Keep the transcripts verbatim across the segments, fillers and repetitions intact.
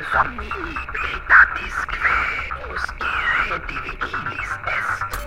zombie pletatisque uscire divigilis est.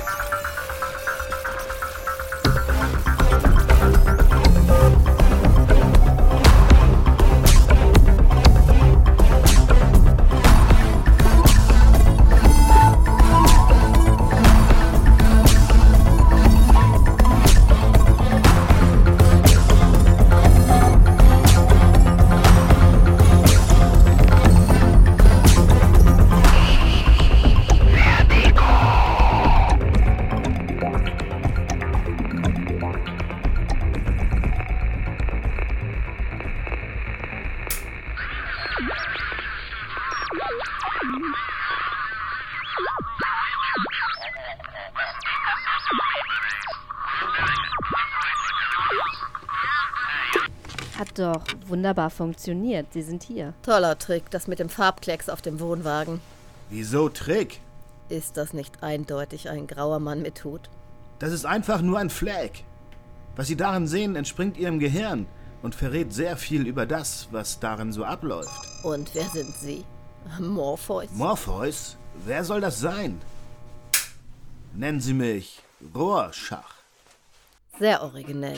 Hat doch wunderbar funktioniert. Sie sind hier. Toller Trick, das mit dem Farbklecks auf dem Wohnwagen. Wieso Trick? Ist das nicht eindeutig ein grauer Mann mit Hut? Das ist einfach nur ein Flag. Was Sie darin sehen, entspringt Ihrem Gehirn und verrät sehr viel über das, was darin so abläuft. Und wer sind Sie? Morpheus? Morpheus? Wer soll das sein? Nennen Sie mich Rorschach. Sehr originell.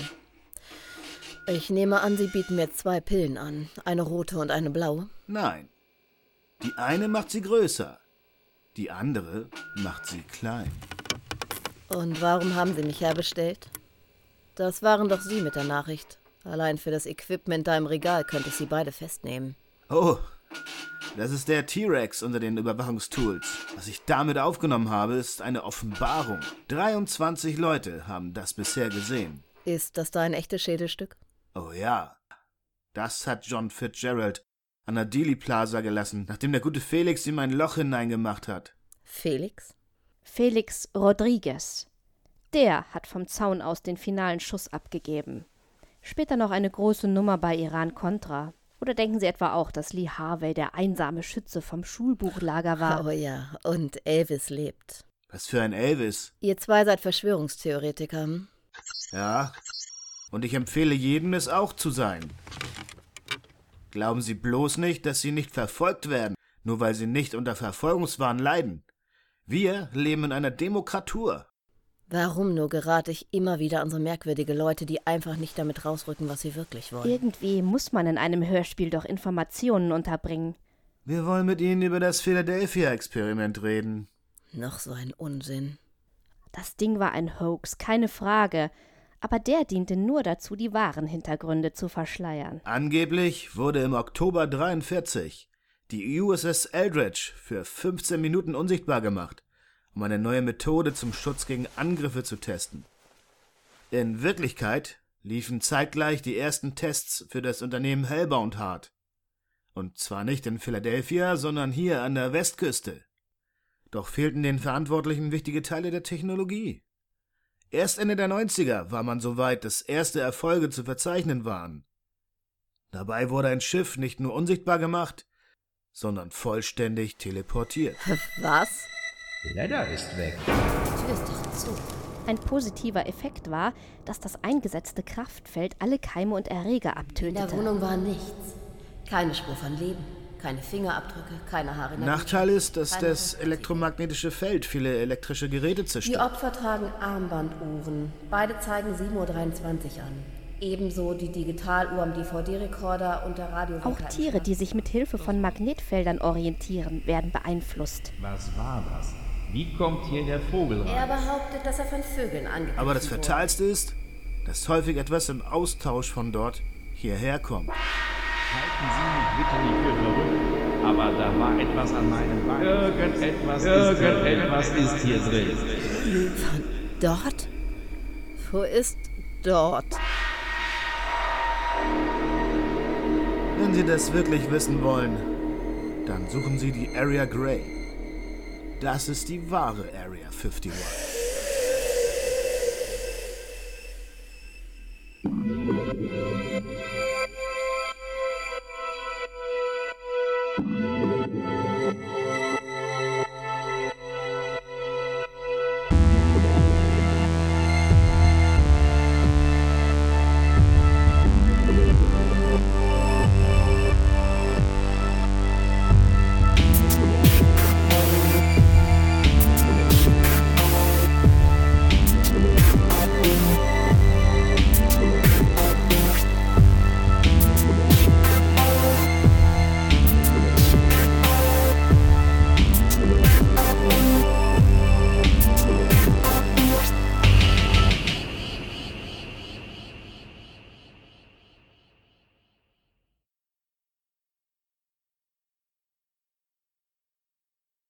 Ich nehme an, Sie bieten mir zwei Pillen an. Eine rote und eine blaue. Nein. Die eine macht sie größer. Die andere macht sie klein. Und warum haben Sie mich herbestellt? Das waren doch Sie mit der Nachricht. Allein für das Equipment da im Regal könnte ich Sie beide festnehmen. Oh, das ist der T-Rex unter den Überwachungstools. Was ich damit aufgenommen habe, ist eine Offenbarung. dreiundzwanzig Leute haben das bisher gesehen. Ist das da ein echtes Schädelstück? Oh ja, das hat John Fitzgerald an der Dealey Plaza gelassen, nachdem der gute Felix ihm ein Loch hineingemacht hat. Felix? Felix Rodriguez. Der hat vom Zaun aus den finalen Schuss abgegeben. Später noch eine große Nummer bei Iran-Contra. Oder denken Sie etwa auch, dass Lee Harvey der einsame Schütze vom Schulbuchlager war? Oh ja, und Elvis lebt. Was für ein Elvis? Ihr zwei seid Verschwörungstheoretiker, hm? Ja, und ich empfehle jedem, es auch zu sein. Glauben Sie bloß nicht, dass Sie nicht verfolgt werden, nur weil Sie nicht unter Verfolgungswahn leiden. Wir leben in einer Demokratur. Warum nur gerate ich immer wieder an so merkwürdige Leute, die einfach nicht damit rausrücken, was sie wirklich wollen? Irgendwie muss man in einem Hörspiel doch Informationen unterbringen. Wir wollen mit Ihnen über das Philadelphia-Experiment reden. Noch so ein Unsinn. Das Ding war ein Hoax, keine Frage. Aber der diente nur dazu, die wahren Hintergründe zu verschleiern. Angeblich wurde im Oktober dreiundvierzig die U S S Eldridge für fünfzehn Minuten unsichtbar gemacht, um eine neue Methode zum Schutz gegen Angriffe zu testen. In Wirklichkeit liefen zeitgleich die ersten Tests für das Unternehmen Hellbound Heart. Und zwar nicht in Philadelphia, sondern hier an der Westküste. Doch fehlten den Verantwortlichen wichtige Teile der Technologie. Erst Ende der neunziger war man so weit, dass erste Erfolge zu verzeichnen waren. Dabei wurde ein Schiff nicht nur unsichtbar gemacht, sondern vollständig teleportiert. Was? Ladder ist weg. Die Tür ist doch zu. Ein positiver Effekt war, dass das eingesetzte Kraftfeld alle Keime und Erreger abtötete. In der Wohnung war nichts. Keine Spur von Leben. Keine Fingerabdrücke, keine Haare in der Nachteil ist, dass keine das elektromagnetische Feld viele elektrische Geräte Die zerstört. Opfer tragen Armbanduhren. Beide zeigen sieben Uhr dreiundzwanzig an. Ebenso die Digitaluhr am D V D-Rekorder und der Radio. Auch Tiere, die sich mit Hilfe von Magnetfeldern orientieren, werden beeinflusst. Was war das? Wie kommt hier der Vogel rein? Er behauptet, dass er von Vögeln angegriffen Aber das wurde. Fatalste ist, dass häufig etwas im Austausch von dort hierher kommt. Halten Sie mich bitte nicht für verrückt, aber da war etwas an meinem Bein. Irgendetwas, Irgendetwas ist hier drin. Von dort? Wo ist dort? Wenn Sie das wirklich wissen wollen, dann suchen Sie die Area Grey. Das ist die wahre Area einundfünfzig.